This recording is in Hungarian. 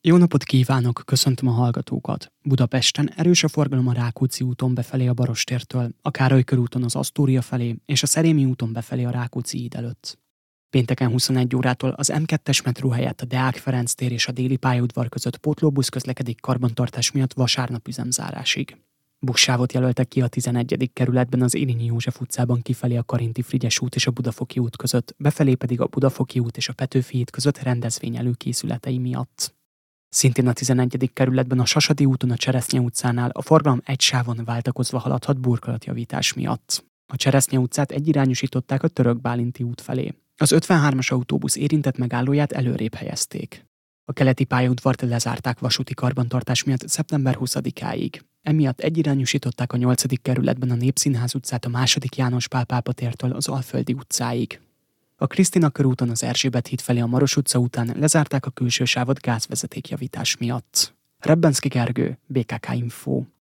Jó napot kívánok, köszöntöm a hallgatókat! Budapesten erős a forgalom a Rákóczi úton befelé a Barostértől, a Károly körúton az Asztória felé és a Szerémi úton befelé a Rákóczi híd előtt. Pénteken 21 órától az M2-es metró helyett a Deák Ferenc tér és a Déli pályaudvar között pótlóbusz közlekedik karbantartás miatt vasárnap üzemzárásig. Buszsávot jelöltek ki a 11. kerületben az Érényi József utcában kifelé a Karinti Frigyes út és a Budafoki út között, befelé pedig a Budafoki út és a Petőfi híd között rendezvény előkészületei miatt. Szintén a 11. kerületben a Sasadi úton a Cseresznye utcánál a forgalom egy sávon váltakozva haladhat burkolatjavítás miatt. A Cseresznye utcát egyirányosították a Török Bálinti út felé. Az 53-as autóbusz érintett megállóját előrébb helyezték. A keleti pályaudvart lezárták vasúti karbantartás miatt szeptember 20-áig. Emiatt egyirányosították a 8. kerületben a Népszínház utcát a 2. János Pál pápa tértől az Alföldi utcáig. A Krisztina körúton az Erzsébet híd felé a Maros utca után lezárták a külső sávot gázvezetékjavítás miatt. Rebbenszky Gergő, BKK Info.